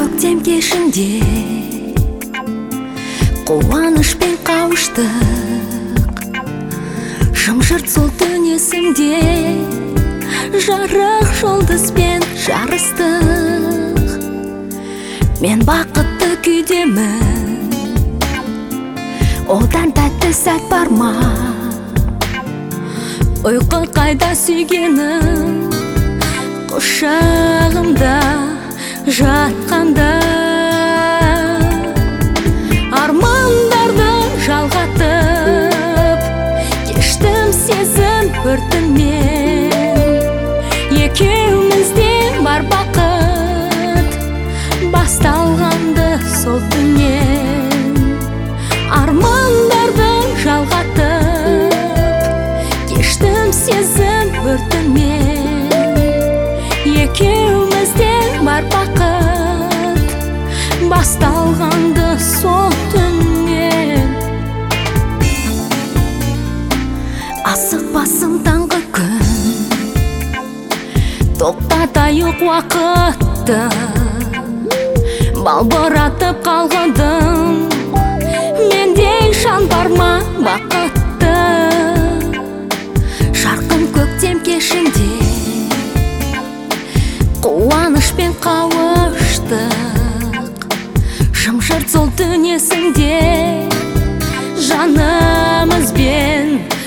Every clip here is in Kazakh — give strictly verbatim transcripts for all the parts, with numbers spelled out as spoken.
көктем кешінде қуанышпен қауыштық, жым-жырт сол түн есімде, жарық жұлдызбен жарыстық. Мен бақытты күйдемін, одан тәтті сәт бар ма? Ұйқы қайда сүйгенім, құшағымда жатқанда. Армандарды жалғатып, кештім сезім өртінмен. Екеумізде бар бақыт, басталғанды сол түннен. Армандарды жалғатып, кештім сезім өртінмен. Екеумізде бар бақыт, басталғанды сол түннен. Асықпасын таңғы күн, тоқтатайық уақытты. Балбыратып қалғандым, мендей жан бар ма бақытты? Жарқын көктем кешінде қуанышпен қауыштық, жым-жырт сол түн есімде, жанымызбен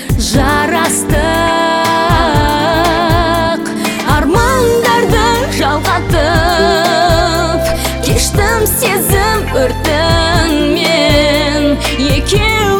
жарастық. Армандарды жалғатып, кештім сезім өртінмен. Екеу